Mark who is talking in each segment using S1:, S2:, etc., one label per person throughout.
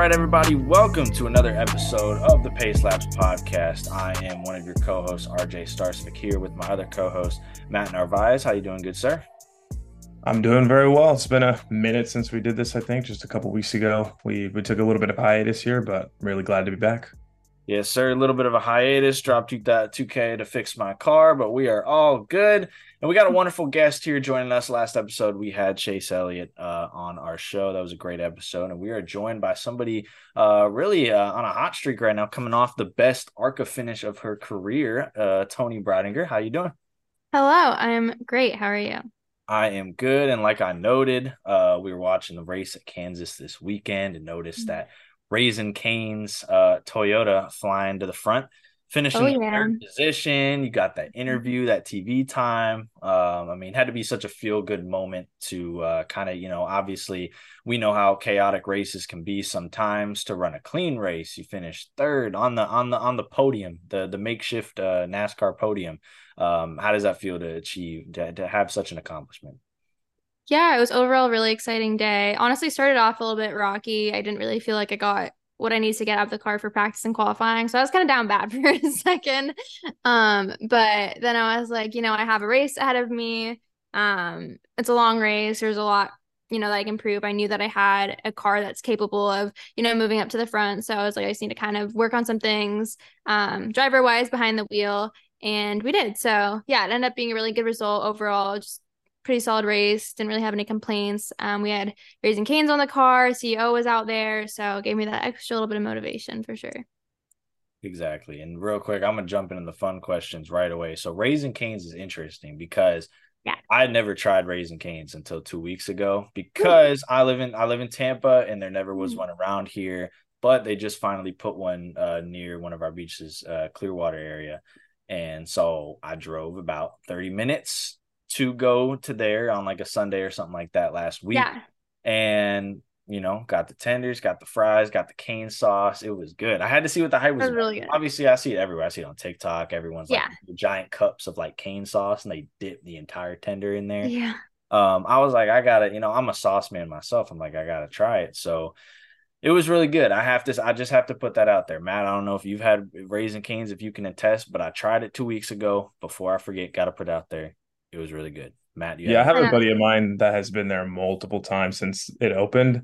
S1: right, everybody, welcome to another episode of the Pace Labs podcast. I am one of your co-hosts, RJ Starsvik, here with my other co-host, Matt Narvaez. How you doing, good sir?
S2: I'm doing very well. It's been a minute since we did this, I think, just a couple weeks ago. We took a little bit of hiatus here, but I'm really glad to be back.
S1: Yes, sir. A little bit of a hiatus. Dropped 2K to fix my car, but we are all good. And we got a wonderful guest here joining us. Last episode, we had Chase Elliott on our show. That was a great episode. And we are joined by somebody really on a hot streak right now, coming off the best ARCA finish of her career, Toni Breidinger. How you doing?
S3: Hello, I'm great. How are you?
S1: I am good. And like I noted, we were watching the race at Kansas this weekend and noticed that Raising Cane's Toyota flying to the front, finishing in third position. You got that interview, that TV time. Had to be such a feel-good moment to kind of, obviously we know how chaotic races can be sometimes. To run a clean race, you finish third on the podium, the makeshift NASCAR podium. How does that feel to achieve, to have such an accomplishment?
S3: Yeah, it was overall a really exciting day. Honestly, started off a little bit rocky. I didn't really feel like I got what I needed to get out of the car for practice and qualifying. So I was kind of down bad for a second. But then I was like, I have a race ahead of me. It's a long race. There's a lot, that I can prove. I knew that I had a car that's capable of, moving up to the front. So I was like, I just need to kind of work on some things, driver wise behind the wheel. And we did. So yeah, it ended up being a really good result overall. Just pretty solid race. Didn't really have any complaints. We had Raising Cane's on the car. CEO was out there, so it gave me that extra little bit of motivation for sure.
S1: Exactly. And real quick, I'm gonna jump into the fun questions right away. So Raising Cane's is interesting because I never tried Raising Cane's until 2 weeks ago because I live in Tampa and there never was one around here, but they just finally put one near one of our beaches, Clearwater area. And so I drove about 30 minutes to go to there on like a Sunday or something like that last week.
S3: Yeah.
S1: And, got the tenders, got the fries, got the cane sauce. It was good. I had to see what the hype was about.
S3: Really good.
S1: Obviously, I see it everywhere. I see it on TikTok. Everyone's like giant cups of like cane sauce and they dip the entire tender in there.
S3: Yeah.
S1: I was like, I gotta, I'm a sauce man myself. I'm like, I gotta try it. So it was really good. I just have to put that out there. Matt, I don't know if you've had Raising Cane's, if you can attest, but I tried it 2 weeks ago. Before I forget, gotta put it out there. It was really good. Matt,
S2: I have a buddy of mine that has been there multiple times since it opened,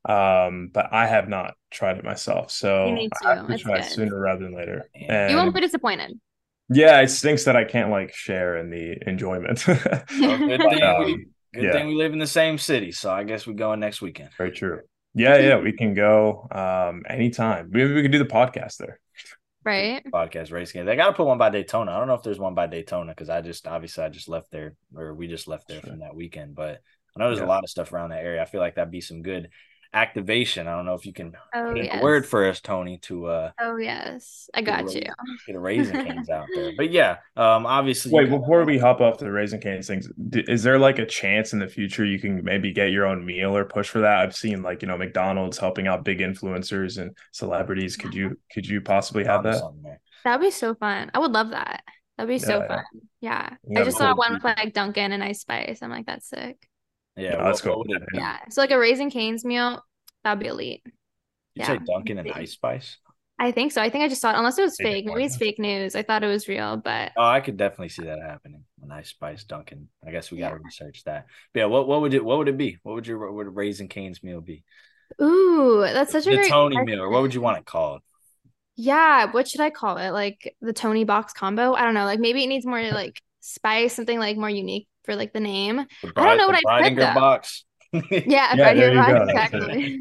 S2: but I have not tried it myself. So
S3: you need to.
S2: I have to try it sooner rather than later.
S3: And you won't be disappointed.
S2: Yeah, it stinks that I can't like share in the enjoyment.
S1: Well, good thing we live in the same city. So I guess we're going next weekend.
S2: Very true. Yeah, we can go anytime. Maybe we could do the podcast there.
S3: Right.
S1: Podcast race game. They got to put one by Daytona. I don't know if there's one by Daytona because I just left there, or we just left there from that weekend. But I know there's a lot of stuff around that area. I feel like that'd be some good activation. I don't know if you can put in a word for us, Tony, to
S3: oh yes, I got you.
S1: Get a Raising Cane's out there. But yeah, obviously.
S2: Wait, before we hop off the Raising Cane's things, is there like a chance in the future you can maybe get your own meal or push for that? I've seen like McDonald's helping out big influencers and celebrities. Could you possibly have that?
S3: That'd be so fun. I would love that. That'd be so fun. Yeah. I just saw one with like Dunkin' and Ice Spice. I'm like, that's sick.
S1: Yeah, let's go.
S3: Yeah, so like a Raising Cane's meal, that'd be elite.
S1: You say Dunkin' and Ice Spice?
S3: I think so. I think I just saw it, unless it was fake. Maybe it's fake news. I thought it was real, but
S1: I could definitely see that happening. An Ice Spice Dunkin'. I guess we got to research that. But yeah, what would it be? What would a Raising Cane's meal be?
S3: Ooh, that's such a great
S1: Tony meal, or what would you want it called?
S3: Yeah, what should I call it? Like the Tony box combo? I don't know. Like maybe it needs more like spice, something like more unique for like the name. I don't know what I put though.
S1: Box.
S3: Yeah, exactly.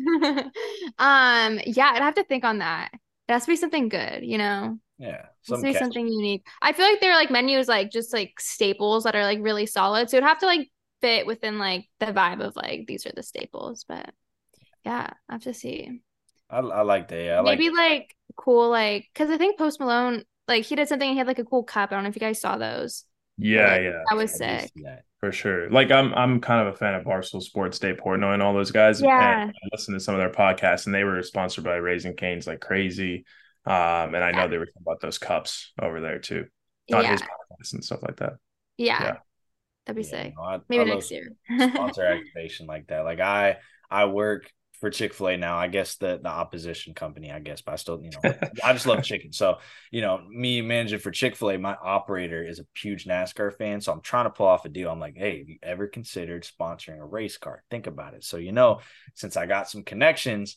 S3: I'd have to think on that. It has to be something good,
S1: Yeah,
S3: it has to be something unique. I feel like they're like menus like just like staples that are like really solid. So it'd have to like fit within like the vibe of like these are the staples. But yeah, I have to see.
S1: I like that. Yeah,
S3: maybe like cool, like because I think Post Malone like he did something. He had like a cool cup. I don't know if you guys saw those.
S2: Yeah,
S3: that was sick.
S2: For sure. Like I'm kind of a fan of Barstool Sports, Dave Portnoy, and all those guys.
S3: Yeah.
S2: And I listened to some of their podcasts, and they were sponsored by Raising Cane's like crazy. And I know they were talking about those cups over there too, on his podcast and stuff like that.
S3: Yeah. That'd be sick. Maybe next year.
S1: Sponsor activation like that. Like I work for Chick-fil-A now. I guess the opposition company, I guess, but I still, I just love chicken. So, me managing for Chick-fil-A, my operator is a huge NASCAR fan. So I'm trying to pull off a deal. I'm like, hey, have you ever considered sponsoring a race car? Think about it. So, since I got some connections,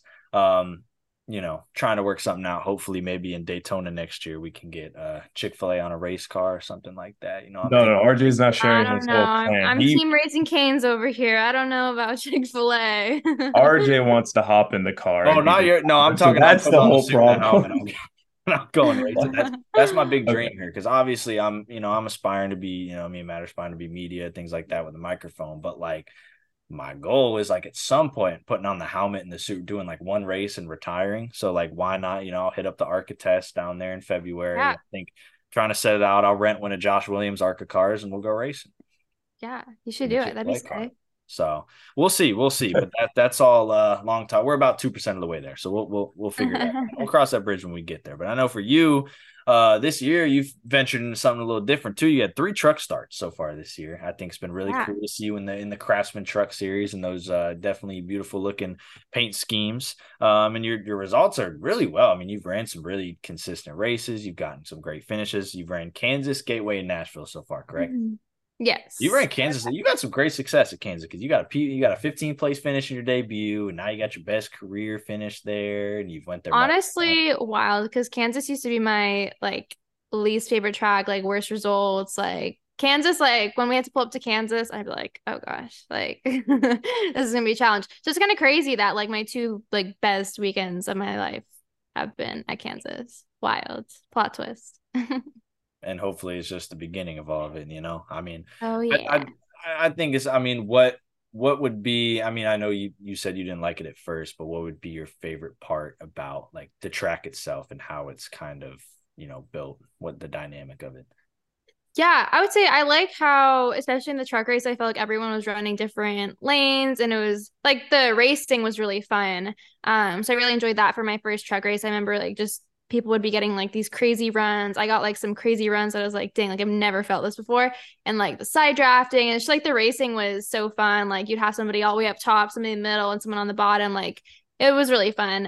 S1: trying to work something out. Hopefully, maybe in Daytona next year, we can get Chick-fil-A on a race car or something like that.
S2: No, RJ's not sharing his whole plan.
S3: I'm team Raising Cane's over here. I don't know about Chick-fil-A.
S2: RJ wants to hop in the car.
S1: Oh, I'm talking.
S2: That's the whole problem.
S1: I'm not going racing. That's my big dream here, because obviously I'm aspiring to be, me and Matt are aspiring to be media, things like that with a microphone. But like, my goal is like at some point putting on the helmet and the suit, doing like one race and retiring. So like, why not? I'll hit up the ARCA test down there in February. Yeah. I think trying to set it out. I'll rent one of Josh Williams ARCA cars and we'll go racing.
S3: Yeah, you should do it. That'd be sick.
S1: So we'll see. But that's all long time. We're about 2% of the way there. So we'll figure that out. We'll cross that bridge when we get there. But I know for you, this year you've ventured into something a little different too. You had 3 truck starts so far this year. I think it's been really cool to see you in the Craftsman Truck Series and those definitely beautiful looking paint schemes. And your results are really well. I mean, you've ran some really consistent races. You've gotten some great finishes. You've ran Kansas, Gateway, and Nashville so far, correct? Mm-hmm.
S3: Yes.
S1: You ran Kansas. You got some great success at Kansas because you got a 15th place finish in your debut, and now you got your best career finish there, and you've went there.
S3: Honestly, wild, because Kansas used to be my least favorite track, worst results. Kansas, when we had to pull up to Kansas, I'd be like, oh gosh, this is gonna be a challenge. So it's kind of crazy that my 2 best weekends of my life have been at Kansas. Wild plot twist.
S1: And hopefully it's just the beginning of all of it, I mean,
S3: oh yeah,
S1: I think it's, I mean, what would be, I mean, I know you said you didn't like it at first, but what would be your favorite part about the track itself and how it's kind of, built, what the dynamic of it?
S3: Yeah, I would say I like how, especially in the truck race, I felt like everyone was running different lanes, and it was the racing was really fun. So I really enjoyed that for my first truck race. I remember just people would be getting these crazy runs. I got some crazy runs that I was dang, I've never felt this before. And the side drafting, and it's just the racing was so fun. You'd have somebody all the way up top, somebody in the middle, and someone on the bottom. It was really fun.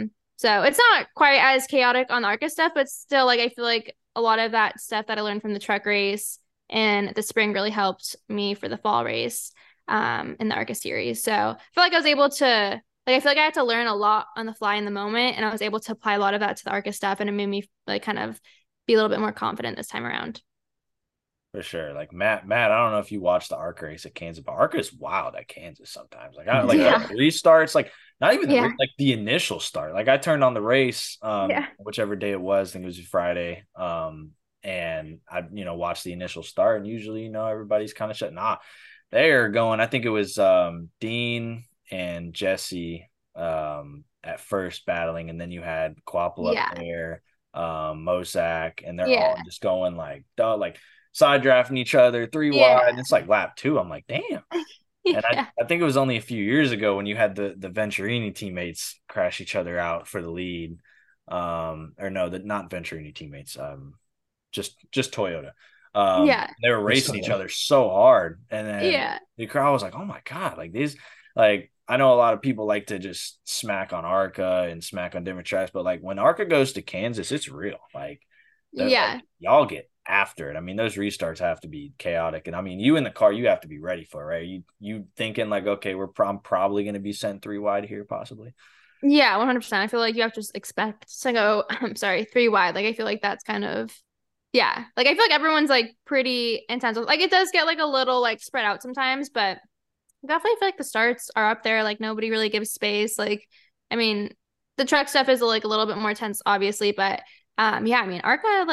S3: So it's not quite as chaotic on the ARCA stuff, but still I feel like a lot of that stuff that I learned from the truck race and the spring really helped me for the fall race in the ARCA series. So I feel like I was able to I feel like I had to learn a lot on the fly in the moment, and I was able to apply a lot of that to the ARCA stuff, and it made me kind of be a little bit more confident this time around.
S1: For sure. Matt, I don't know if you watched the ARCA race at Kansas, but ARCA is wild at Kansas sometimes. The restarts, not even the initial start. I turned on the race, whichever day it was, I think it was Friday. And I, watched the initial start, and usually, everybody's kind of shut. Nah, they're going, I think it was Dean and Jesse at first battling, and then you had Quapple up there, Mosak, and they're all just going side drafting each other 3 wide, and it's lap 2. I'm like, damn. And I think it was only a few years ago when you had the Venturini teammates crash each other out for the lead. Or no, not Venturini teammates, just Toyota. They were racing each other so hard, and then the crowd was like, oh my god, these I know a lot of people like to just smack on ARCA and smack on different tracks, but when ARCA goes to Kansas, it's real. Y'all get after it. I mean, those restarts have to be chaotic, and I mean, you in the car, you have to be ready for it, right? You thinking okay, I'm probably going to be sent 3 wide here, possibly.
S3: Yeah, 100%. I feel like you have to just expect to go. I'm sorry, 3 wide. I feel like that's kind of. Yeah, I feel like everyone's pretty intense. It does get a little spread out sometimes, but I definitely feel like the starts are up there. Nobody really gives space. I mean, the truck stuff is a little bit more tense, obviously, but I mean,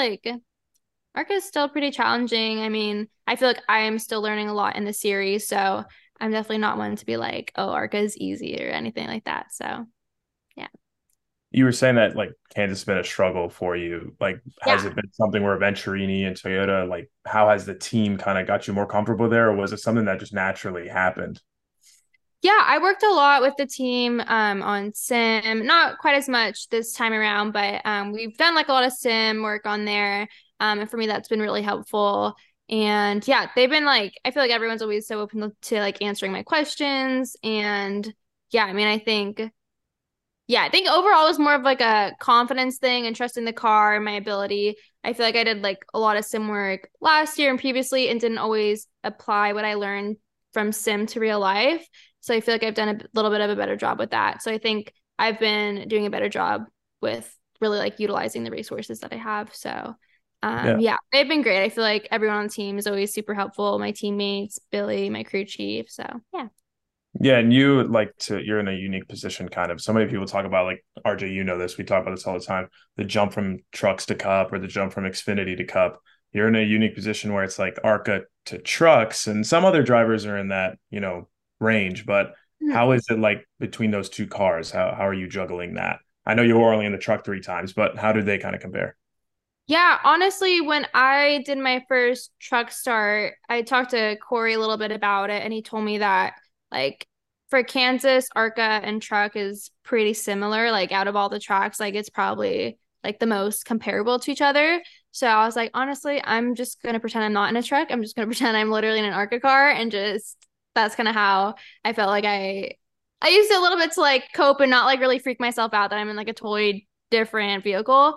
S3: ARCA is still pretty challenging. I mean, I feel like I am still learning a lot in the series, so I'm definitely not one to be oh, ARCA is easy or anything like that. So, yeah.
S2: You were saying that Kansas has been a struggle for you. Has it been something where Venturini and Toyota, how has the team kind of got you more comfortable there, or was it something that just naturally happened?
S3: Yeah, I worked a lot with the team on sim, not quite as much this time around, but we've done a lot of sim work on there. And for me, that's been really helpful. And yeah, they've been I feel like everyone's always so open to answering my questions, and yeah, I mean, I think overall it was more of like a confidence thing and trusting the car and my ability. I feel like I did like a lot of sim work last year and previously and didn't always apply what I learned from sim to real life. So I feel like I've done a little bit of a better job with that. So I think I've been doing a better job with really like utilizing the resources that I have. So yeah, they've been great. I feel like everyone on the team is always super helpful. My teammates, Billy, my crew chief. So yeah.
S2: Yeah, and you're in a unique position kind of. So many people talk about like RJ, you know this, we talk about this all the time, the jump from trucks to cup or the jump from Xfinity to cup. You're in a unique position where it's like ARCA to trucks, and some other drivers are in that, range, but how is it like between those two cars? How are you juggling that? I know you were only in the truck 3 times, but how do they kind of compare?
S3: Yeah, honestly, when I did my first truck start, I talked to Corey a little bit about it, and he told me that, like, for Kansas, ARCA and truck is pretty similar. Like, out of all the tracks, like, it's probably like the most comparable to each other. So I was like, honestly, I'm just gonna pretend I'm not in a truck. I'm just gonna pretend I'm literally in an ARCA car, and just that's kind of how I felt like I used it a little bit to like cope and not like really freak myself out that I'm in like a totally different vehicle.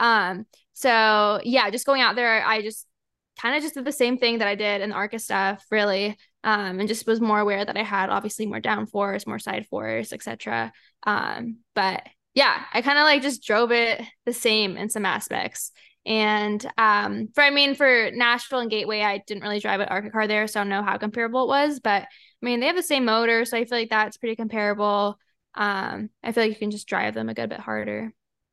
S3: So yeah, just going out there, I just kind of just did the same thing that I did in the ARCA stuff, really. And just was more aware that I had obviously more downforce, more side force, etc. But yeah, I kind of like just drove it the same in some aspects. And for Nashville and Gateway, I didn't really drive an ARCA car there, so I don't know how comparable it was. But I mean, they have the same motor, so I feel like that's pretty comparable. I feel like you can just drive them a good bit harder.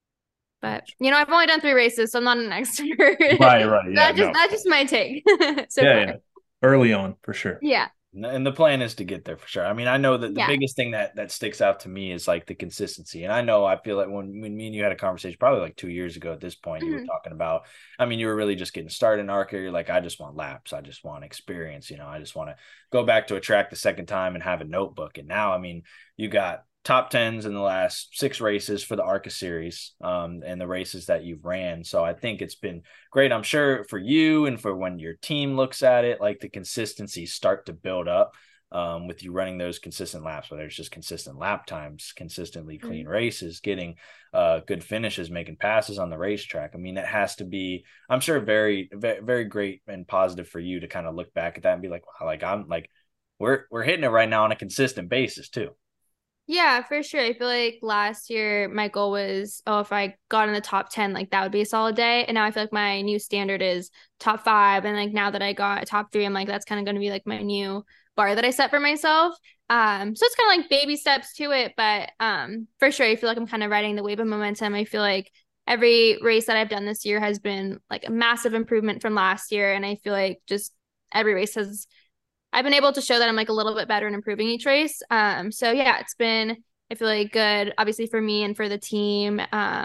S3: But I've only done 3 races, so I'm not an expert.
S2: Right. Yeah,
S3: That's just my take so
S2: yeah,
S3: far.
S2: yeah. Early on for sure.
S3: Yeah.
S1: And the plan is to get there for sure. I mean, I know that the
S3: Yeah.
S1: biggest thing that sticks out to me is like the consistency. And I feel like when me and you had a conversation probably like 2 years ago at this point, you were talking about, I mean, you were really just getting started in ARCA. You're like, I just want laps. I just want experience. I just want to go back to a track the second time and have a notebook. And now, I mean, you got top tens in the last 6 races for the ARCA series, and the races that you've ran. So I think it's been great. I'm sure for you and for when your team looks at it, like the consistency start to build up, with you running those consistent laps, whether it's just consistent lap times, consistently clean races, getting good finishes, making passes on the racetrack. I mean, it has to be, I'm sure, very, very, very great and positive for you to kind of look back at that and be like, wow, like I'm like, we're hitting it right now on a consistent basis too.
S3: Yeah, for sure. I feel like last year my goal was, oh, if I got in the top 10, like that would be a solid day. And now I feel like my new standard is top 5. And like now that I got a top 3, I'm like, that's kind of going to be like my new bar that I set for myself. So it's kind of like baby steps to it. But for sure, I feel like I'm kind of riding the wave of momentum. I feel like every race that I've done this year has been like a massive improvement from last year. And I feel like just every race has I've been able to show that I'm like a little bit better in improving each race. So yeah, it's been, I feel like, good, obviously for me and for the team.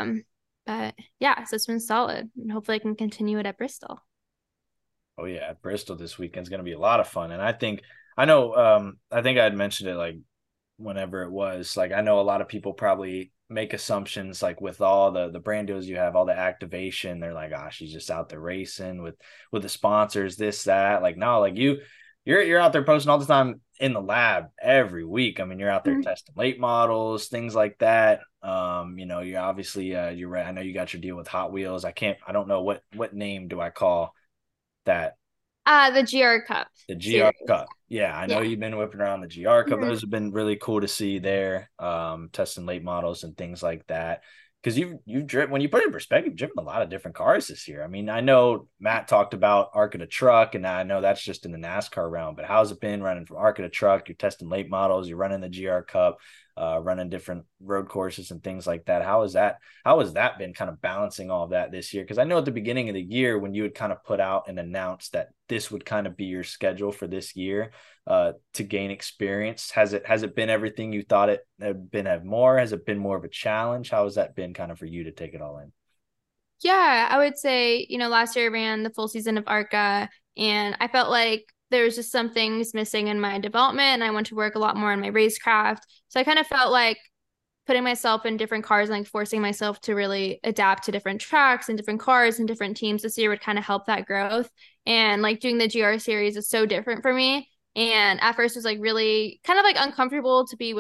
S3: But yeah, so it's been solid, and hopefully I can continue it at Bristol.
S1: Oh yeah, Bristol this weekend is going to be a lot of fun. And I think I think I had mentioned it like whenever it was, like I know a lot of people probably make assumptions like with all the brand deals you have, all the activation, they're like, oh, she's just out there racing with the sponsors, this, that. Like, no, like you're out there posting all the time in the lab every week. I mean, you're out there testing late models, things like that. You're obviously you're right. I know you got your deal with Hot Wheels. I don't know what name do I call that?
S3: The GR Cup.
S1: The GR Cup. Yeah, I know you've been whipping around the GR Cup. Those have been really cool to see there, testing late models and things like that. Because you've driven, when you put it in perspective, you've driven a lot of different cars this year. I mean, I know Matt talked about ARCA to truck, and I know that's just in the NASCAR realm, but how's it been running from ARCA to truck? You're testing late models, you're running the GR Cup, running different road courses and things like that. How has that been kind of balancing all of that this year? Because I know at the beginning of the year when you would kind of put out and announce that this would kind of be your schedule for this year, to gain experience, has it been everything you thought it had been? Have more? Has it been more of a challenge? How has that been kind of for you to take it all in?
S3: Yeah, I would say, last year I ran the full season of ARCA, and I felt like there was just some things missing in my development, and I want to work a lot more on my racecraft. So I kind of felt like putting myself in different cars and like forcing myself to really adapt to different tracks and different cars and different teams this year would kind of help that growth. And like doing the GR series is so different for me. And at first it was like really kind of like uncomfortable to be with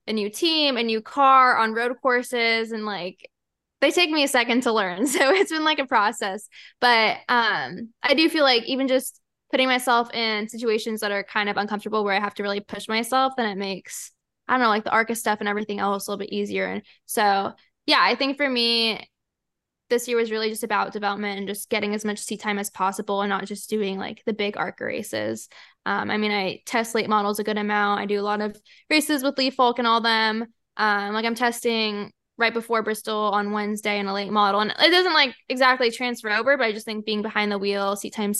S3: a new team, a new car on road courses, and like they take me a second to learn. So it's been like a process. But I do feel like even just putting myself in situations that are kind of uncomfortable where I have to really push myself, then it makes, I don't know, like the ARCA stuff and everything else a little bit easier. And so yeah, I think for me, this year was really just about development and just getting as much seat time as possible and not just doing like the big ARCA races. I mean, I test late models a good amount. I do a lot of races with Lee Falk and all them. Like I'm testing right before Bristol on Wednesday in a late model. And it doesn't like exactly transfer over, but I just think being behind the wheel, seat time.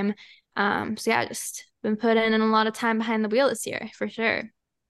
S3: So yeah, just been putting in a lot of time behind the wheel this year for sure.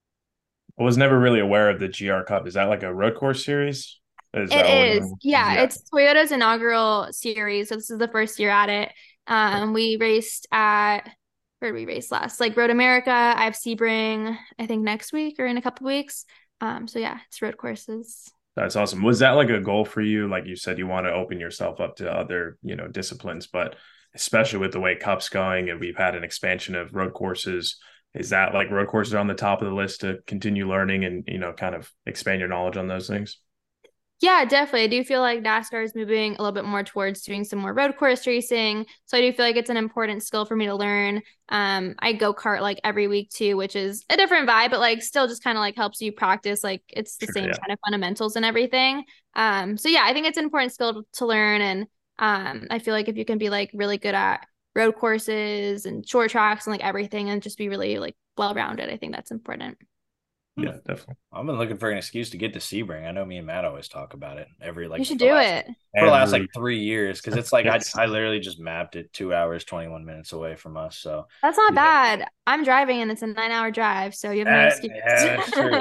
S2: I was never really aware of the GR Cup. Is that like a road course series? Is
S3: It
S2: that
S3: is. Yeah, it's Toyota's inaugural series. So this is the first year at it. We raced at, where did we race last? Like Road America. I have Sebring, I think next week or in a couple weeks. So yeah, it's road courses.
S2: That's awesome. Was that like a goal for you? Like you said, you want to open yourself up to other, disciplines, but especially with the way Cup's going and we've had an expansion of road courses, is that like road courses on the top of the list to continue learning and, kind of expand your knowledge on those things?
S3: Yeah, definitely. I do feel like NASCAR is moving a little bit more towards doing some more road course racing. So I do feel like it's an important skill for me to learn. I go kart like every week too, which is a different vibe, but like still just kind of like helps you practice. Like it's the same kind of fundamentals and everything. So yeah, I think it's an important skill to learn. And I feel like if you can be like really good at road courses and short tracks and like everything and just be really like well-rounded, I think that's important.
S2: Yeah, definitely.
S1: I've been looking for an excuse to get to Sebring. I know me and Matt always talk about it
S3: you should do it
S1: for the last like 3 years because it's like I literally just mapped it 2 hours 21 minutes away from us. So
S3: that's not bad. I'm driving and it's a 9-hour drive, so you have no excuse.
S1: Yeah, that's true.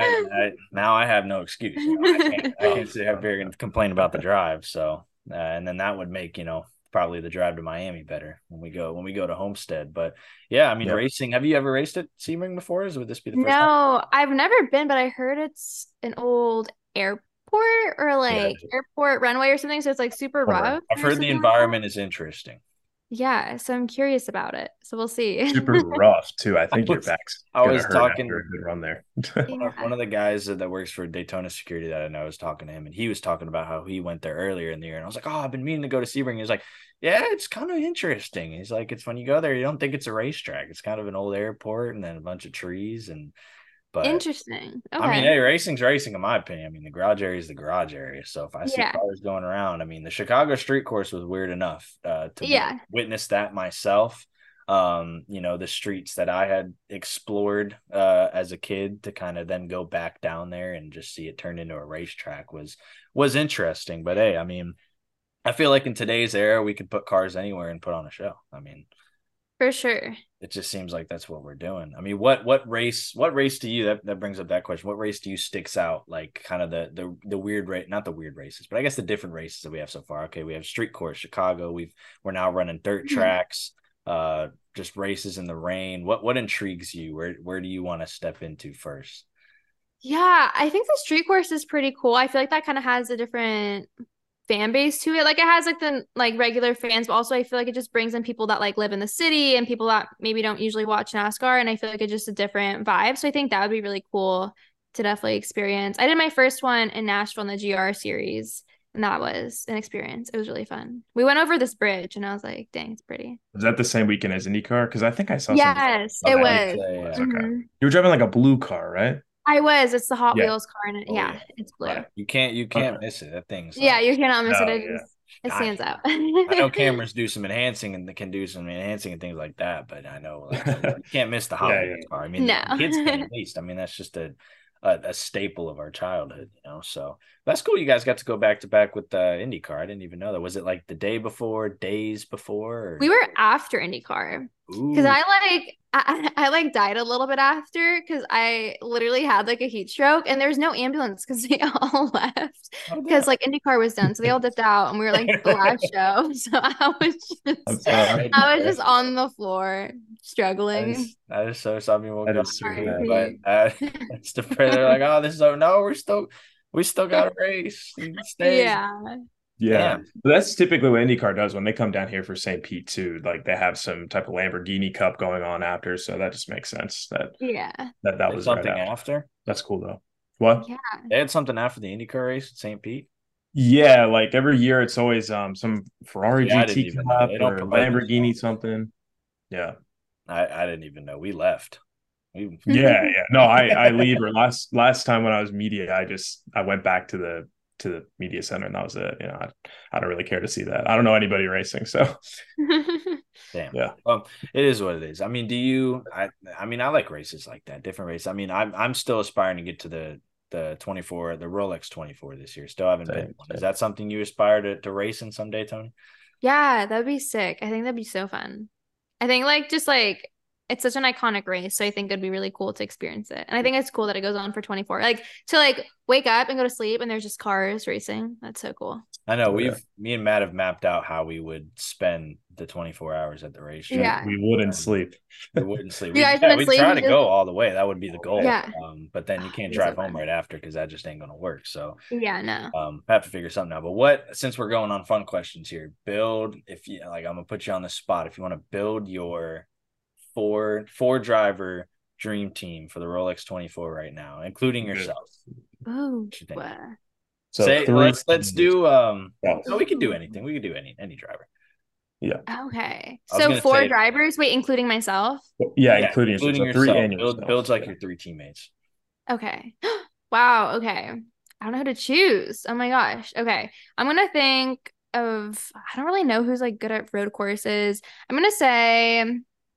S1: Now I have no excuse. I can't sit here and complain about the drive. So and then that would make probably the drive to Miami better when we go to Homestead. But yeah, I mean, racing. Have you ever raced at Sebring before? Would this be the first time?
S3: No, I've never been, but I heard it's an old airport or like airport runway or something. So it's like super rough.
S1: I've heard the environment is interesting.
S3: Yeah, so I'm curious about it. So we'll see.
S2: Super rough too. I think your back's gonna hurt after a good run there.
S1: One of the guys that works for Daytona Security that I know, I was talking to him, and he was talking about how he went there earlier in the year, and I was like, "Oh, I've been meaning to go to Sebring." He was like, "Yeah, it's kind of interesting." He's like, "It's when you go there, you don't think it's a racetrack. It's kind of an old airport, and then a bunch of trees and." But
S3: interesting. Okay.
S1: I mean, hey, racing's racing in my opinion. I mean, the garage area is the garage area. So if I see cars going around, I mean, the Chicago street course was weird enough to witness that myself. The streets that I had explored as a kid to kind of then go back down there and just see it turn into a racetrack was interesting. But hey, I mean, I feel like in today's era, we could put cars anywhere and put on a show. I mean,
S3: for sure.
S1: It just seems like that's what we're doing. I mean, what race to you, that brings up that question. What race do you sticks out? Like kind of the weird race, not the weird races, but I guess the different races that we have so far. Okay, we have street course, Chicago. We're now running dirt tracks, just races in the rain. What intrigues you? Where do you want to step into first?
S3: Yeah, I think the street course is pretty cool. I feel like that kind of has a different fan base to it. Like it has like the like regular fans, but also I feel like it just brings in people that like live in the city and people that maybe don't usually watch NASCAR. And I feel like it's just a different vibe. So I think that would be really cool to definitely experience. I did my first one in Nashville in the GR series, and that was an experience. It was really fun. We went over this bridge and I was like, dang, it's pretty.
S2: Was that the same weekend as IndyCar? Because I think I saw
S3: yes, it was.
S2: Okay. You were driving like a blue car, right?
S3: I was. It's the Hot Wheels car, and it's blue.
S1: Right. You can't miss it. That thing's
S3: you cannot miss it. It stands out.
S1: I know cameras do some enhancing and can do some enhancing and things like that, but I know you can't miss the Hot Wheels car. I mean, kids can at least. I mean, that's just a staple of our childhood, So that's cool. You guys got to go back to back with IndyCar. I didn't even know that. Was it like the day before, days before? Or...
S3: We were after IndyCar because I like died a little bit after because I literally had like a heat stroke and there was no ambulance because they all left because like IndyCar was done, so they all dipped out and we were like the last show. So I was just on the floor struggling.
S1: That is so sorry. But it's the they're like, oh, this is over. No, we still got a race.
S3: Yeah.
S2: Yeah,
S1: Damn.
S2: but that's typically what IndyCar does when they come down here for St. Pete too. Like they have some type of Lamborghini Cup going on after, so that just makes sense that
S3: Yeah.
S2: that
S1: There's
S2: was right
S1: something
S2: after.
S1: after.
S2: That's cool though. What?
S3: Yeah.
S1: They had something after the IndyCar race at St. Pete.
S2: Yeah, like every year it's always some Ferrari
S1: Yeah, I didn't
S2: GT
S1: even know.
S2: Cup
S1: They don't
S2: or
S1: promote this
S2: Lamborghini
S1: stuff.
S2: something. Yeah.
S1: I didn't even know. We left. We
S2: Yeah, yeah. No, I leave or last time when I was media, I went back to the media center and that was it. I don't really care to see that. I don't know anybody racing, so
S1: damn.
S2: yeah.
S1: It is what it is. I mean, I mean, I like races like that, different races. I mean, I'm still aspiring to get to the 24, the Rolex 24 this year. Still haven't been
S2: Same,
S1: one. Is
S2: same.
S1: that something you aspire to race in someday, Tony?
S3: Yeah, that'd be sick. I think that'd be so fun. I think like just like it's such an iconic race, so I think it'd be really cool to experience it. And I think it's cool that it goes on for 24. Like to like wake up and go to sleep and there's just cars racing. That's so cool.
S1: I know
S2: Oh, yeah.
S1: me and Matt have mapped out how we would spend the 24 hours at the racetrack.
S3: Yeah.
S2: We wouldn't sleep.
S1: We wouldn't sleep.
S3: You guys wouldn't
S1: We
S3: sleep.
S1: try
S3: You
S1: to
S3: just
S1: go all the way. That would be the goal.
S3: yeah.
S1: But then you can't
S3: Be so
S1: drive home
S3: fun.
S1: right after because that just ain't gonna work. So
S3: Yeah, no.
S1: I have to figure something out. But since we're going on fun questions here, build if you like, I'm gonna put you on the spot. If you want to build your four driver dream team for the Rolex 24 right now, including yourself.
S3: Oh,
S1: What you think?
S2: So
S1: Say
S2: three.
S1: let's do
S2: Oh,
S1: no, we could do anything. We could do any driver.
S2: yeah.
S3: okay.
S1: I was
S3: So
S1: gonna
S3: four
S1: say
S3: drivers, wait, including myself.
S2: Yeah,
S1: yeah,
S2: including yourself.
S1: including
S2: So three
S1: yourself.
S2: and yourself.
S1: Builds like
S2: Yeah.
S1: your three teammates.
S3: Okay. Wow, okay. I don't know who to choose. Oh my gosh. Okay. I'm gonna think of I don't really know who's like good at road courses. I'm gonna say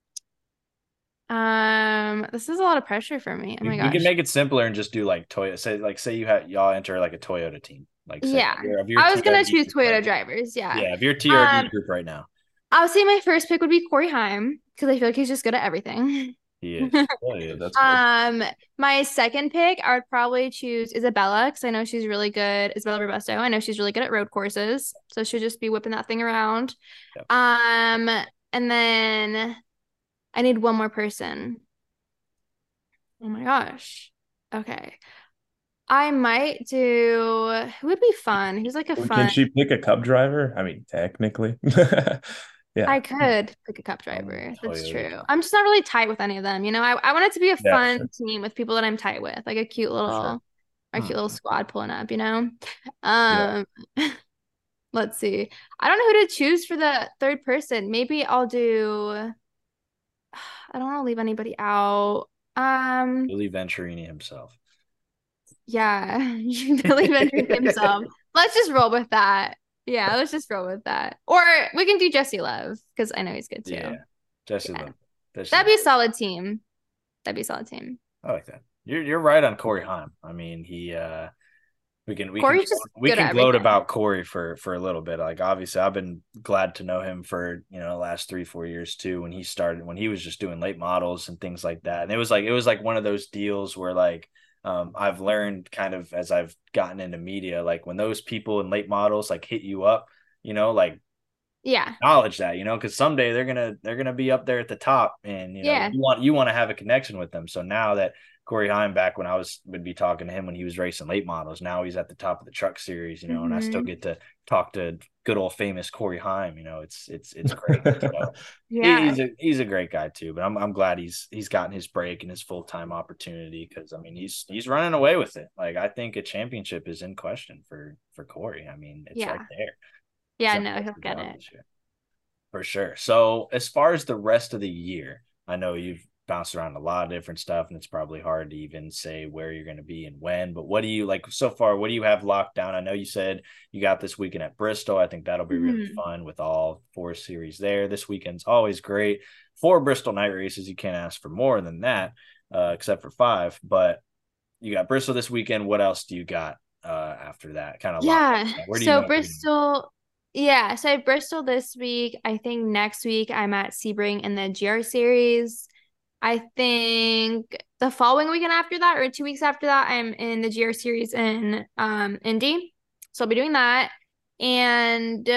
S3: this is a lot of pressure for me. Oh my
S1: We can
S3: gosh.
S1: make it simpler and just do like Toyota. Say you have y'all enter like a Toyota team. Like say
S3: Yeah.
S1: of your
S3: I was gonna
S1: TRD
S3: choose
S1: group right
S3: Toyota
S1: now.
S3: drivers. Yeah.
S1: Yeah, of your TRD
S3: Um,
S1: group right now.
S3: I would say my first pick would be Corey Heim because I feel like he's just good at everything.
S1: He is. He is.
S2: That's good.
S3: My second pick, I would probably choose Isabella because I know she's really good. Isabella Robusto. I know she's really good at road courses, so she'll just be whipping that thing around.
S1: Yep.
S3: And then I need one more person. Oh my gosh. Okay. I might do who would be fun? Who's like a
S2: Can
S3: fun
S2: she pick a cup driver? I mean, technically. Yeah.
S3: I could pick a cup driver. That's
S1: Toyota.
S3: true. I'm just not really tight with any of them. I want it to be a
S2: Yeah,
S3: fun
S2: sure.
S3: team with people that I'm tight with, like a cute little,
S2: Sure.
S3: cute little squad pulling up,
S2: Yeah.
S3: Um, let's see. I don't know who to choose for the third person. Maybe I'll do, I don't want to leave anybody out.
S1: Billy Venturini himself.
S3: Yeah, Billy Venturini himself. Let's just roll with that. Yeah, let's just roll with that. Or we can do Jesse Love because I know he's good too.
S1: Yeah. Jesse
S3: Yeah.
S1: Love.
S3: That'd be a solid team. That'd be a solid team.
S1: I like that. You're right on Corey Heim. I mean,
S3: Corey's just
S1: we
S3: good
S1: can
S3: at
S1: gloat
S3: everything.
S1: about Corey for a little bit. Like obviously I've been glad to know him for, the last 3-4 years too, when he was just doing late models and things like that. And it was like one of those deals where like I've learned kind of as I've gotten into media, like when those people in late models like hit you up, like
S3: Yeah.
S1: acknowledge that, because someday they're gonna be up there at the top, and
S3: Yeah.
S1: you want to have a connection with them. So now that Corey Heim, back when would be talking to him when he was racing late models, now he's at the top of the truck series, and I still get to talk to good old famous Corey Heim. It's great.
S3: Yeah.
S1: He's a great guy too. But I'm glad he's gotten his break and his full-time opportunity, because I mean he's running away with it. Like I think a championship is in question for Corey. I mean it's right there.
S3: Yeah, no, he'll get it.
S1: For sure. So as far as the rest of the year, I know you've bounced around a lot of different stuff, and it's probably hard to even say where you're going to be and when, but what do you like so far? What do you have locked down? I know you said you got this weekend at Bristol. I think that'll be really fun with all 4 series there. This weekend's always great. 4 Bristol night races. You can't ask for more than that, except for 5, but you got Bristol this weekend. What else do you got after that? Kind of where do you know
S3: Bristol. Yeah, so I have Bristol this week. I think next week I'm at Sebring in the GR series. I think the following weekend after that, or 2 weeks after that, I'm in the GR series in Indy. So I'll be doing that. And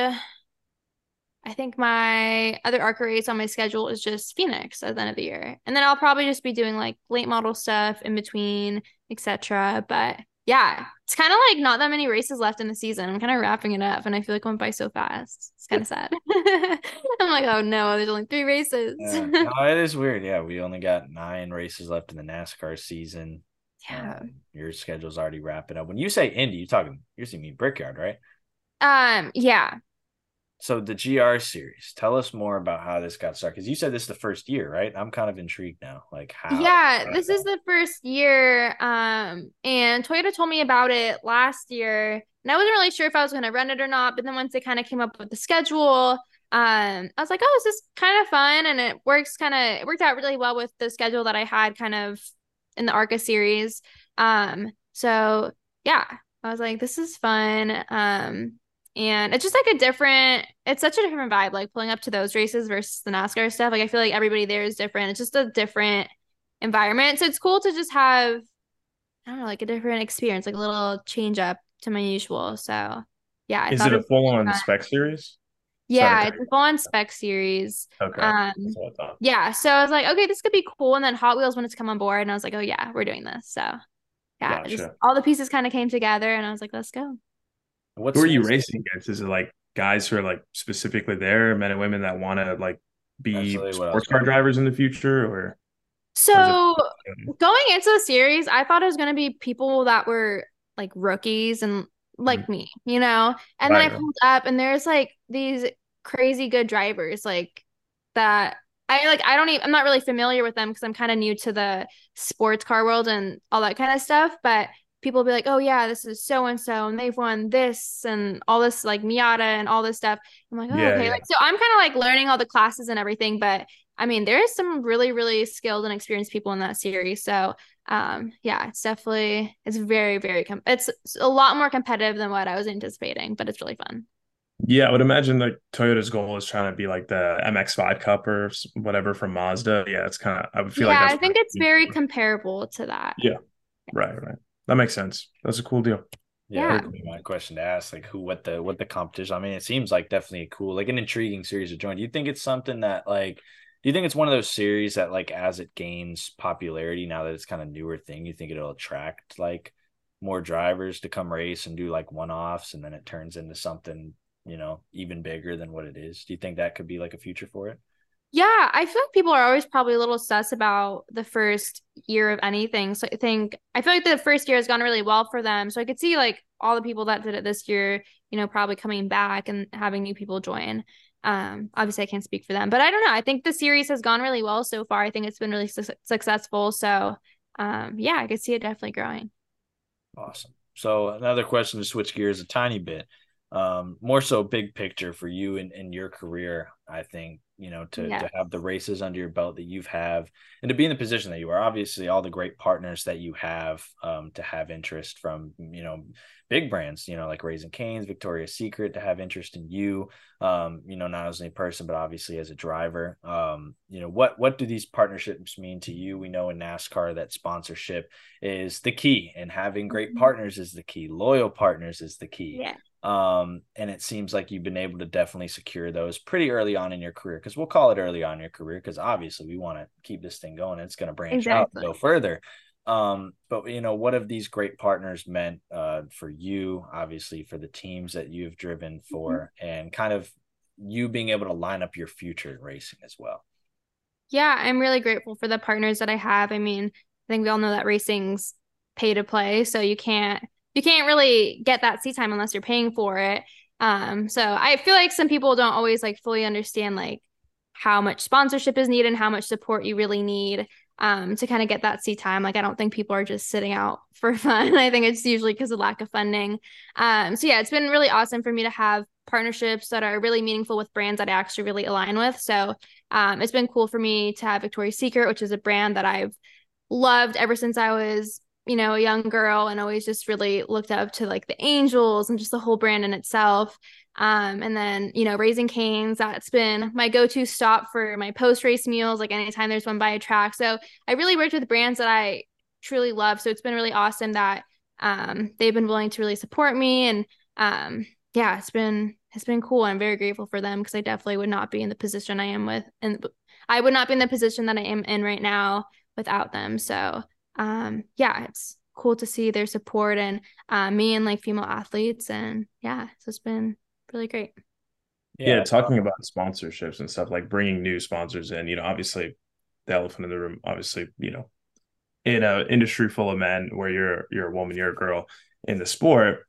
S3: I think my other ARCA race on my schedule is just Phoenix at the end of the year. And then I'll probably just be doing like late model stuff in between, etc. But yeah, it's kind of like not that many races left in the season. I'm kind of wrapping it up, and I feel like it went by so fast. It's kind of sad. I'm like, oh no, there's only 3 races.
S1: Yeah, no, it is weird. Yeah, we only got 9 races left in the NASCAR season.
S3: Yeah.
S1: Your schedule's already wrapping up. When you say Indy, you see me Brickyard, right?
S3: Yeah.
S1: So the GR series, tell us more about how this got started. Because you said this is the first year, right? I'm kind of intrigued now. Like
S3: Yeah, this is the first year. And Toyota told me about it last year, and I wasn't really sure if I was going to run it or not. But then once they kind of came up with the schedule, I was like, oh, this is kind of fun, and it worked out really well with the schedule that I had kind of in the ARCA series. So yeah, I was like, this is fun. And it's just like it's such a different vibe, like pulling up to those races versus the NASCAR stuff. Like I feel like everybody there is different. It's just a different environment. So it's cool to just have, I don't know, like a different experience, like a little change up to my usual. So yeah, I
S2: Is
S3: thought
S2: it
S3: it
S2: a
S3: was really
S2: full-on
S3: fun.
S2: spec series? Sorry to
S3: Yeah,
S2: cut
S3: it's
S2: you
S3: a full-on spec series.
S2: off. Okay.
S3: Um,
S2: That's what I thought.
S3: yeah, so I was like, okay, this could be cool. And then Hot Wheels wanted to come on board, and I was like, oh yeah, we're doing this. So yeah, just
S2: Gotcha.
S3: all the pieces kind of came together, and I was like, let's go.
S1: What's
S2: Who are you
S1: next?
S2: racing against? Is it like guys who are like specifically there, men and women that want to like
S1: That's
S2: be
S1: really what I was
S2: sports car
S1: about to.
S2: drivers in the future, or is it?
S3: So going into the series, I thought it was going to be people that were like rookies and like
S2: Mhm.
S3: me, you know? And then I
S2: Right.
S3: pulled up and there's like these crazy good drivers like that I don't even I'm not really familiar with them because I'm kind of new to the sports car world and all that kind of stuff, but people will be like, "Oh yeah, this is so and so and they've won this and all this like Miata and all this stuff." I'm like, "Oh,
S2: Yeah,
S3: okay."
S2: yeah.
S3: Like so I'm kind of like learning all the classes and everything, but I mean, there's some really, really skilled and experienced people in that series. So, yeah, it's very, very, it's a lot more competitive than what I was anticipating, but it's really fun.
S2: Yeah, I would imagine like Toyota's goal is trying to be like the MX-5 Cup or whatever from Mazda. Yeah, it's kind of, I would feel like
S3: Yeah,
S2: that's
S3: I
S2: what
S3: think it's
S2: it
S3: very
S2: is.
S3: comparable to that.
S2: Yeah, right, right. That makes sense. That's a cool deal.
S1: Yeah, that
S3: Yeah.
S1: would be my question to ask, like what the competition. I mean, it seems like definitely a cool, like an intriguing series to join. Do you think it's something that like, do you think it's one of those series that like as it gains popularity now that it's kind of newer thing, you think it'll attract like more drivers to come race and do like one-offs and then it turns into something, even bigger than what it is? Do you think that could be like a future for it?
S3: Yeah, I feel like people are always probably a little sus about the first year of anything. So I feel like the first year has gone really well for them. So I could see like all the people that did it this year, probably coming back and having new people join. Obviously I can't speak for them, but I don't know. I think the series has gone really well so far. I think it's been really successful. So, yeah, I could see it definitely growing.
S1: Awesome. So another question to switch gears a tiny bit, more so big picture for you in your career. I think to
S3: Yeah.
S1: have the races under your belt that you've have, and to be in the position that you are. Obviously, all the great partners that you have, to have interest from big brands, like Raising Cane's, Victoria's Secret, to have interest in you, not as a person, but obviously as a driver. What do these partnerships mean to you? We know in NASCAR that sponsorship is the key, and having great
S3: Mhm.
S1: partners is the key. Loyal partners is the key.
S3: Yeah.
S1: And it seems like you've been able to definitely secure those pretty early on in your career, because we'll call it early on in your career because obviously we want to keep this thing going and it's going to branch out and
S3: Exactly.
S1: go further. But what have these great partners meant for you, obviously for the teams that you've driven
S3: Mhm.
S1: for, and kind of you being able to line up your future in racing as well?
S3: Yeah, I'm really grateful for the partners that I have. I mean, I think we all know that racing's pay to play, so you can't really get that seat time unless you're paying for it. So I feel like some people don't always like fully understand like how much sponsorship is needed and how much support you really need to kind of get that seat time. Like I don't think people are just sitting out for fun. I think it's usually because of lack of funding. So yeah, it's been really awesome for me to have partnerships that are really meaningful with brands that I actually really align with. So it's been cool for me to have Victoria's Secret, which is a brand that I've loved ever since I was, a young girl and always just really looked up to like the Angels and just the whole brand in itself. And then, Raising Cane's, that's been my go-to stop for my post-race meals, like anytime there's one by a track. So I really worked with brands that I truly love. So it's been really awesome that they've been willing to really support me. And yeah, it's been cool. I'm very grateful for them because I definitely would not be in the position I am with, and I would not be in the position that I am in right now without them. So, yeah, it's cool to see their support and me and like female athletes. And yeah, so it's been really great.
S2: Yeah, talking about sponsorships and stuff, like bringing new sponsors in, obviously the elephant in the room, obviously, in an industry full of men where you're a woman, you're a girl in the sport,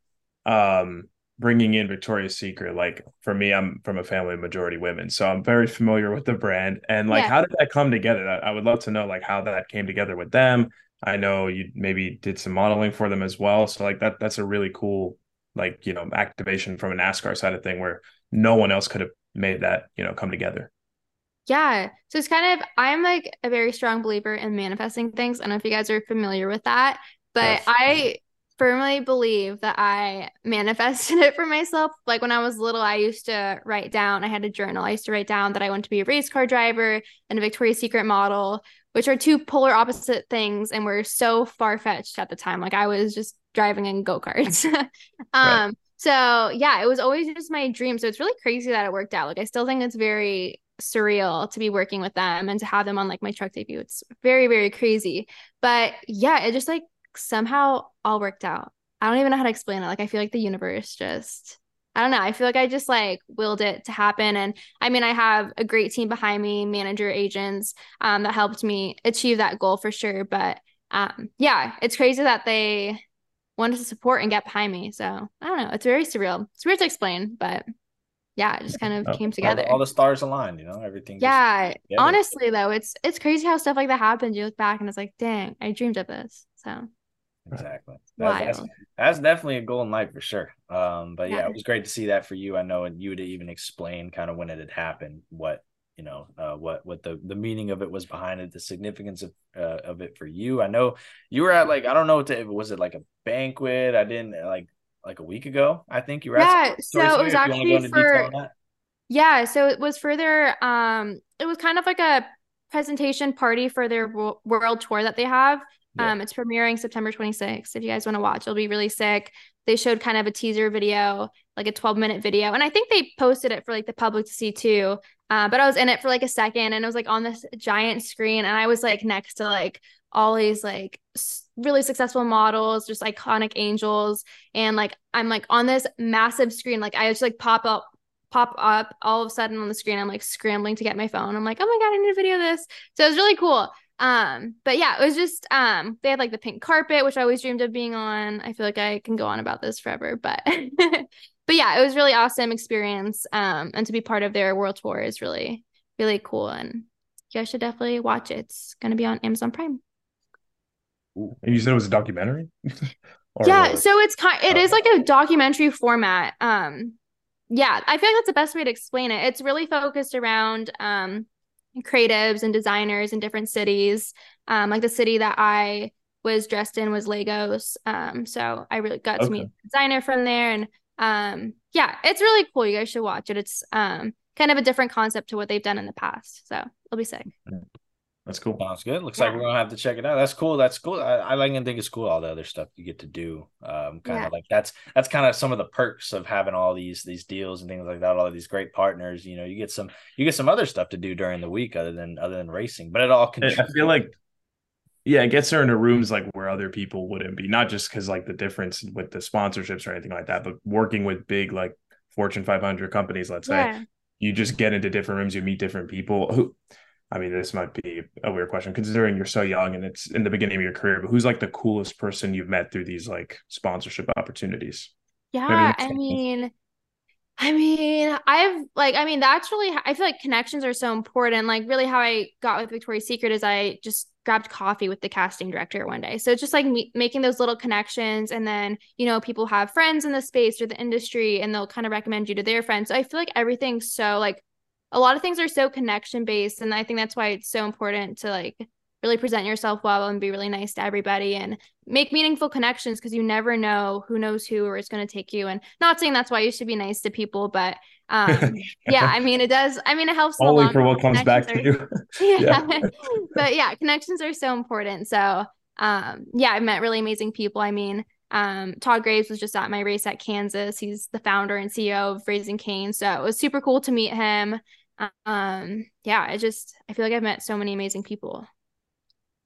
S2: bringing in Victoria's Secret, like for me, I'm from a family of majority women, so I'm very familiar with the brand. And like, how did that come together? I would love to know like how that came together with them. I know you maybe did some modeling for them as well, so like that's a really cool like activation from a NASCAR side of thing where no one else could have made that come together.
S3: Yeah. So it's kind of, I'm like a very strong believer in manifesting things. I don't know if you guys are familiar with that, but
S2: Yes.
S3: I firmly believe that I manifested it for myself. Like when I was little, I used to write down, I had a journal. I used to write down that I want to be a race car driver and a Victoria's Secret model, which are two polar opposite things and were so far-fetched at the time. Like I was just driving in go-karts.
S2: Right.
S3: So yeah, it was always just my dream. So it's really crazy that it worked out. Like I still think it's very surreal to be working with them and to have them on like my truck debut. It's very, very crazy. But yeah, it just like somehow all worked out. I don't even know how to explain it. Like I feel like the universe just, I don't know. I feel like I just like willed it to happen. And I mean, I have a great team behind me, manager, agents, that helped me achieve that goal for sure. But yeah, it's crazy that they wanted to support and get behind me. So I don't know. It's very surreal. It's weird to explain, but yeah, it just kind of came together.
S1: All the stars aligned, everything.
S3: Yeah. Honestly, though, it's crazy how stuff like that happens. You look back and it's like, dang, I dreamed of this. So
S1: exactly.
S3: Wild.
S1: That's definitely a goal in life for sure. But yeah, it was great to see that for you. I know you to even explain kind of when it had happened, what what the meaning of it was behind it, the significance of it for you. I know you were at like, I don't know was it like a banquet? I didn't like a week ago. I think you were at
S3: so it was actually for yeah, so it was for their it was kind of like a presentation party for their world tour that they have. It's premiering September 26th. If you guys want to watch, it'll be really sick. They showed kind of a teaser video, like a 12-minute video. And I think they posted it for like the public to see too. But I was in it for like a second and it was like on this giant screen. And I was like next to like all these like really successful models, just iconic angels. And like, I'm like on this massive screen. Like I just like pop up all of a sudden on the screen. I'm like scrambling to get my phone. I'm like, oh my God, I need to video this. So it was really cool. But yeah, it was just they had like the pink carpet, which I always dreamed of being on. I feel like I can go on about this forever, but but yeah, it was really awesome experience. And to be part of their world tour is really, really cool. And you guys should definitely watch it. It's gonna be on Amazon Prime.
S2: And you said it was a documentary?
S3: Yeah, so it is like a documentary format. Yeah, I feel like that's the best way to explain it. It's really focused around creatives and designers in different cities. Like the city that I was dressed in was Lagos. So I really got to meet a designer from there. And yeah, it's really cool. You guys should watch it. It's kind of a different concept to what they've done in the past. So it'll be sick.
S2: That's cool.
S1: Sounds good. Looks like we're gonna have to check it out. That's cool. That's cool. I like and think it's cool all the other stuff you get to do. Kind of like that's kind of some of the perks of having all these deals and things like that. All of these great partners. You get some other stuff to do during the week other than racing. But it all contributes.
S2: I feel like it gets her into rooms like where other people wouldn't be. Not just because like the difference with the sponsorships or anything like that, but working with big like Fortune 500 companies. Let's say you just get into different rooms, you meet different people who. I mean, this might be a weird question considering you're so young and it's in the beginning of your career, but who's like the coolest person you've met through these like sponsorship opportunities?
S3: Yeah, I mean, that's really, I feel like connections are so important. Like really how I got with Victoria's Secret is I just grabbed coffee with the casting director one day. So it's just like making those little connections. And then, people have friends in the space or the industry and they'll kind of recommend you to their friends. So I feel like everything's so like, a lot of things are so connection based. And I think that's why it's so important to like really present yourself well and be really nice to everybody and make meaningful connections because you never know who knows who or it's going to take you. And not saying that's why you should be nice to people, but yeah, I mean, it does. I mean, it helps.
S2: Only for what comes back to you.
S3: Yeah. But yeah, connections are so important. So yeah, I've met really amazing people. I mean, Todd Graves was just at my race at Kansas. He's the founder and CEO of Raising Cane's. So it was super cool to meet him. Yeah, I feel like I've met so many amazing people.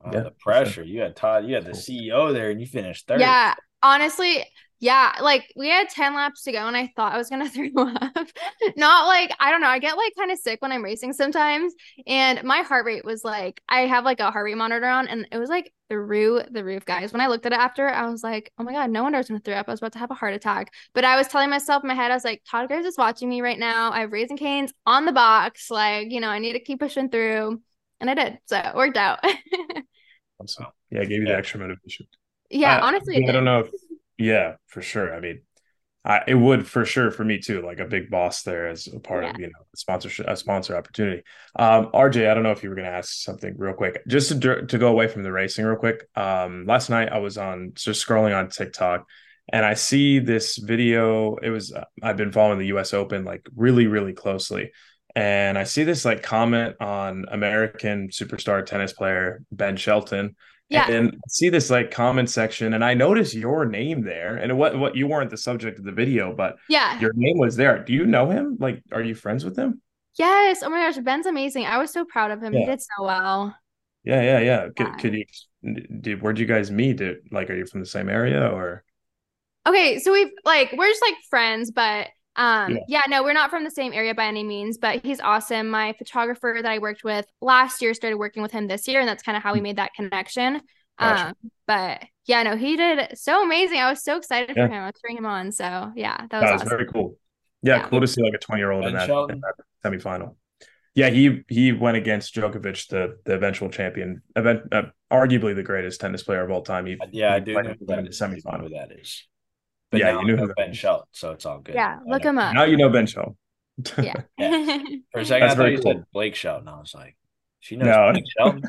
S2: Yeah,
S1: The
S2: for sure.
S1: pressure. You had Todd, you had the CEO there, and you finished third.
S3: Yeah, honestly, yeah, like we had 10 laps to go and I thought I was gonna throw up. Not like, I don't know, I get like kind of sick when I'm racing sometimes. And my heart rate was like, I have like a heart rate monitor on and it was like through the roof, guys. When I looked at it after, I was like, oh my God, no wonder I was gonna throw up. I was about to have a heart attack. But I was telling myself in my head, I was like, Todd Graves is watching me right now. I have Raising Cane's on the box. Like, I need to keep pushing through. And I did. So it worked out.
S2: Awesome. Yeah, it gave you the
S1: Yeah.
S2: extra motivation.
S3: Yeah, honestly, it
S2: I don't
S3: did.
S2: know if, yeah, for sure. I mean, it would for sure for me too, like a big boss there as a part
S3: Yeah.
S2: of, a sponsor opportunity. RJ, I don't know if you were going to ask something real quick, just to go away from the racing real quick. Last night I was just scrolling on TikTok and I see this video. It was, I've been following the US Open like really, really closely. And I see this like comment on American superstar tennis player Ben Shelton,
S3: Yeah.
S2: and I see this like comment section, and I noticed your name there. And what you weren't the subject of the video, but
S3: Yeah.
S2: your name was there. Do you know him? Like, are you friends with him?
S3: Yes. Oh my gosh, Ben's amazing. I was so proud of him. He
S2: Yeah,
S3: did so well.
S2: yeah.
S3: Yeah.
S2: Could you? Where'd you guys meet? Like, are you from the same area or?
S3: Okay, so we're just like friends, but
S2: Yeah,
S3: yeah, no, we're not from the same area by any means, but he's awesome. My photographer that I worked with last year started working with him this year, and that's kind of how we made that connection.
S2: gotcha.
S3: But yeah, no, he did so amazing. I was so excited for
S2: Yeah,
S3: him. I was cheering him on. So yeah, that was
S2: that was
S3: awesome.
S2: very cool. Yeah,
S3: Yeah.
S2: cool to see like a 20-year-old in
S1: Ben
S2: in
S1: Shelton.
S2: that semifinal. Yeah, he went against Djokovic, the eventual champion, arguably the greatest tennis player of all time.
S1: Yeah, I
S2: He
S1: do
S2: played
S1: know
S2: with
S1: who
S2: him in
S1: that
S2: the
S1: is. I do know
S2: semifinal.
S1: who that is. But
S2: Yeah,
S1: now
S2: you
S1: I
S2: knew
S1: know
S2: who that
S1: Ben
S2: was.
S1: Shelton, so it's all good.
S3: Yeah,
S1: I
S3: look
S1: know.
S3: him up.
S2: Now you know Ben Show.
S3: Yeah.
S1: Yeah. For a second,
S2: That's
S1: I thought
S2: very
S1: you
S2: cool.
S1: said Blake Shelton. I was like, she knows
S2: No,
S1: Blake Shelton.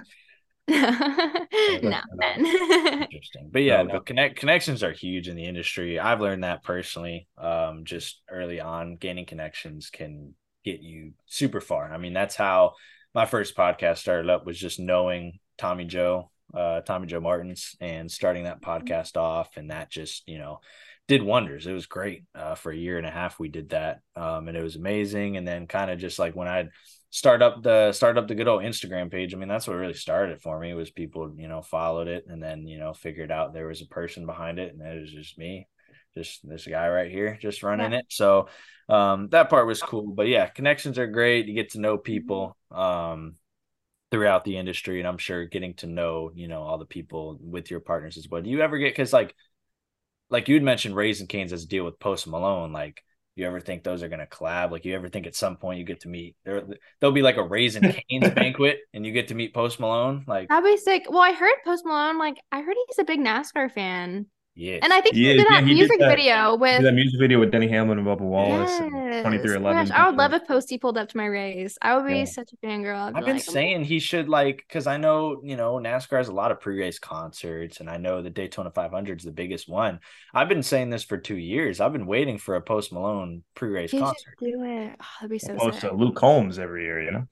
S3: No,
S2: no,
S3: Ben.
S1: Interesting. But yeah,
S2: no,
S1: no,
S2: good.
S1: connections are huge in the industry. I've learned that personally. Just early on, gaining connections can get you super far. I mean, that's how my first podcast started up, was just knowing Tommy Joe Martins, and starting that podcast off, and that just, did wonders. It was great. For a year and a half we did that. And it was amazing. And then kind of just like when I'd start up the good old Instagram page. I mean, that's what really started it for me, was people, followed it, and then, figured out there was a person behind it, and it was just me, just this guy right here, just running
S3: Yeah.
S1: it. So that part was cool. But yeah, connections are great. You get to know people throughout the industry, and I'm sure getting to know, all the people with your partners as well. Do you ever get, because like you'd mentioned Raising Cane's as a deal with Post Malone, like, you ever think those are going to collab? Like, you ever think at some point you get to meet there'll be like a Raising Cane's banquet and you get to meet Post Malone? Like,
S3: That'd be sick. Well, I heard Post Malone, like, I heard he's a big NASCAR fan. And I
S1: yes.
S3: think he
S2: He is.
S3: did
S2: Yeah,
S3: that music video
S2: he did
S3: with,
S2: that music video with Denny Hamlin and Bubba Wallace and
S3: yes. Oh my gosh,
S2: 23XI.
S3: I would love if Posty pulled up to my race. I would be
S2: Yeah.
S3: such a fangirl. I'd be
S1: I've been
S3: like, oh my
S1: saying he should, like, because I know, NASCAR has a lot of pre-race concerts, and I know the Daytona 500 is the biggest one. I've been saying this for 2 years. I've been waiting for a Post Malone pre-race
S3: he should
S1: concert.
S3: do it. Oh, that'd be so
S2: Opposed
S3: sick.
S2: to Luke Combs every year.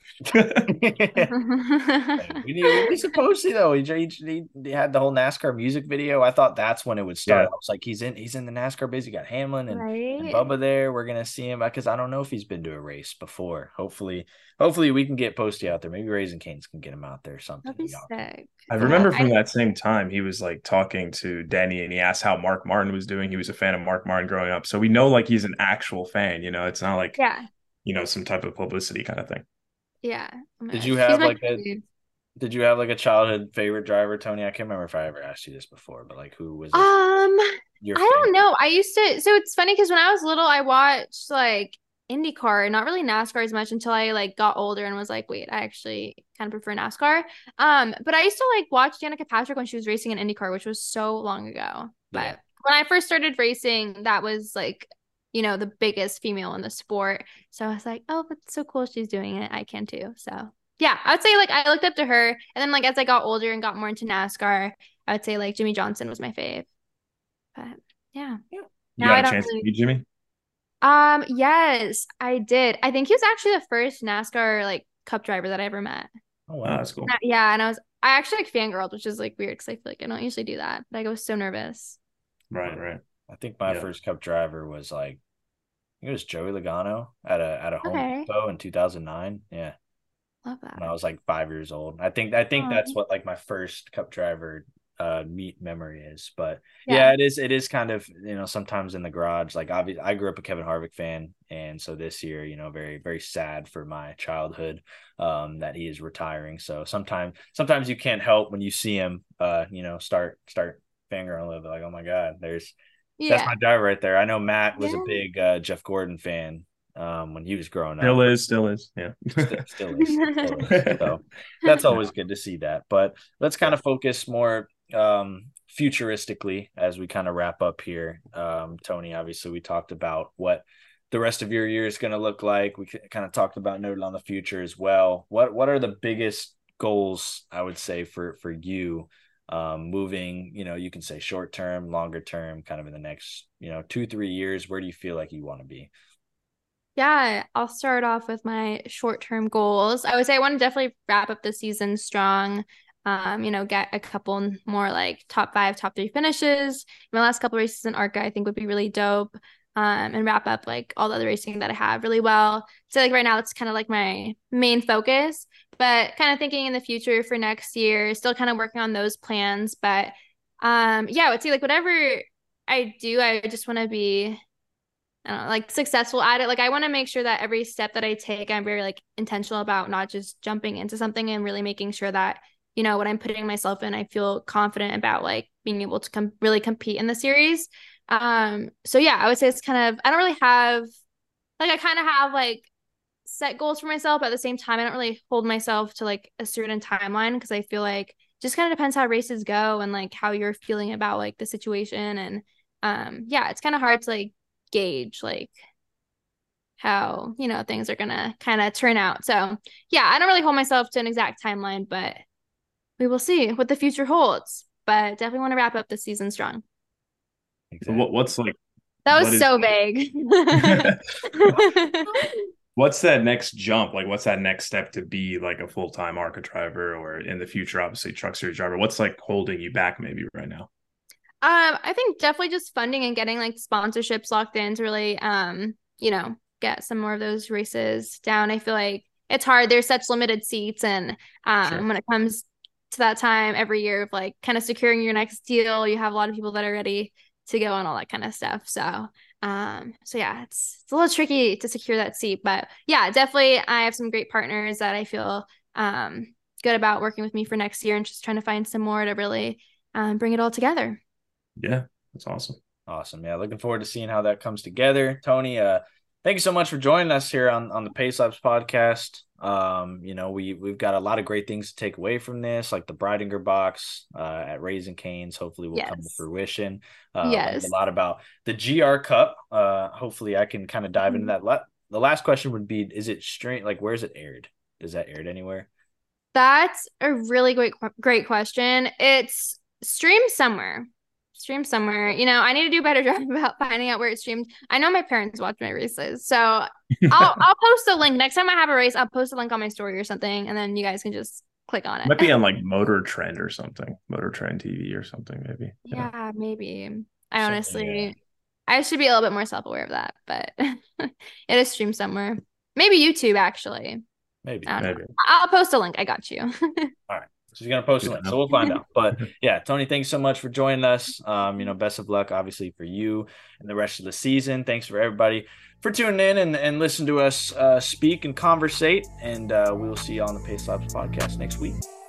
S1: We supposed to though. He had the whole NASCAR music video. I thought that's when it would start.
S2: Yeah.
S1: I was like, he's in the NASCAR biz. You got Hamlin and
S3: Right?
S1: Bubba there. We're gonna see him, because I don't know if he's been to a race before. Hopefully we can get Posty out there. Maybe Raising Cane's can get him out there or something.
S3: That'd be sick.
S2: I
S3: Yeah.
S2: remember from that same time, he was like talking to Danny and he asked how Mark Martin was doing. He was a fan of Mark Martin growing up. So we know like he's an actual fan, it's not like,
S3: Yeah.
S2: some type of publicity kind of thing.
S3: Yeah. Oh my
S1: Did
S3: gosh.
S1: you
S3: He's
S1: have
S3: my
S1: like
S3: dude.
S1: did you have like a childhood favorite driver, Tony? I can't remember if I ever asked you this before, but like, who was your
S3: I don't
S1: favorite?
S3: know. I used to, so it's funny because when I was little, I watched like IndyCar, not really NASCAR as much until I like got older and was like, wait, I actually kind of prefer NASCAR. But I used to like watch Danica Patrick when she was racing in IndyCar, which was so long ago.
S1: Yeah.
S3: But when I first started racing, that was like, the biggest female in the sport. So I was like, oh, that's so cool. She's doing it. I can too. So yeah, I would say like I looked up to her. And then like as I got older and got more into NASCAR, I would say like Jimmy Johnson was my fave. But yeah.
S1: Yeah.
S2: You
S3: Now I
S2: got a
S3: don't
S2: chance to
S3: really.
S2: meet Jimmy?
S3: Yes, I did. I think he was actually the first NASCAR like cup driver that I ever met.
S1: Oh
S2: Oh,
S1: wow.
S2: that's cool.
S3: Yeah, and I actually like fangirled, which is like weird because I feel like I don't usually do that. Like I was so nervous.
S2: Right.
S1: I think my
S2: Yeah.
S1: first cup driver was like, I think it was Joey Logano at a Home
S3: Okay.
S1: Depot in 2009. Yeah.
S3: Love that.
S1: when I was like 5 years old. I think that's what like my first Cup driver meet memory is. But yeah, it is kind of, sometimes in the garage. Like obviously I grew up a Kevin Harvick fan, and so this year, very, very sad for my childhood that he is retiring. So sometimes you can't help when you see him start fangirling a little bit, like, oh my God, that's my driver right there. I know Matt was a big Jeff Gordon fan when he was growing up.
S2: Still is. Yeah.
S1: Still is. So that's always good to see that. But let's kind of focus more futuristically as we kind of wrap up here. Tony, obviously we talked about what the rest of your year is going to look like. We kind of talked about noted on the future as well. What are the biggest goals, I would say, for you moving, you can say short term, longer term, kind of in the next, 2-3 years? Where do you feel like you want to be?
S3: Yeah, I'll start off with my short-term goals. I would say I want to definitely wrap up the season strong. Get a couple more like top 5, top 3 finishes. My last couple races in ARCA I think would be really dope. And wrap up like all the other racing that I have really well. So like right now it's kind of like my main focus, but kind of thinking in the future for next year, still kind of working on those plans. But I would say like whatever I do, I just want to be, I don't know, like successful at it. Like I want to make sure that every step that I take, I'm very like intentional about not just jumping into something, and really making sure that, what I'm putting myself in, I feel confident about like being able to really compete in the series. I would say it's kind of, I don't really have, like, I kind of have like set goals for myself, but at the same time, I don't really hold myself to like a certain timeline, because I feel like just kind of depends how races go and like how you're feeling about like the situation. And it's kind of hard to like gauge like how things are gonna kind of turn out. So I don't really hold myself to an exact timeline, but we will see what the future holds. But definitely want to wrap up the season strong.
S2: Exactly. What's like
S3: that was so vague.
S2: What's that next jump? Like, what's that next step to be like a full-time ARCA driver, or in the future, obviously truck series driver? What's like holding you back maybe right now?
S3: I think definitely just funding and getting like sponsorships locked in to really, get some more of those races down. I feel like it's hard. There's such limited seats, and when it comes to that time every year of like kind of securing your next deal, you have a lot of people that are ready to go and all that kind of stuff. So, it's a little tricky to secure that seat, but definitely I have some great partners that I feel good about working with me for next year, and just trying to find some more to really bring it all together.
S2: Yeah, that's awesome.
S1: Awesome. Yeah, looking forward to seeing how that comes together. Tony, thank you so much for joining us here on the Pace Labs podcast. We've got a lot of great things to take away from this, like the Breidinger box at Raising Cane's hopefully will come to fruition. A lot about the GR Cup. Hopefully I can kind of dive into that. The last question would be, is it straight, like, where's it aired? Is that aired anywhere?
S3: That's a really great question. It's streamed somewhere. I need to do a better job about finding out where it's streamed. I know my parents watch my races, so I'll post a link next time I have a race. I'll post a link on my story or something, and then you guys can just click on it.
S2: Might be on like Motor Trend or something, Motor Trend TV or something, maybe.
S3: Yeah, maybe. I should be a little bit more self-aware of that, but it is streamed somewhere. Maybe YouTube, actually.
S1: Maybe.
S3: I'll post a link. I got you.
S1: All right. She's going to post a link, so we'll find out. But Tony, thanks so much for joining us. Best of luck, obviously, for you and the rest of the season. Thanks for everybody for tuning in and listen to us speak and conversate. And we will see you on the Pace Labs podcast next week.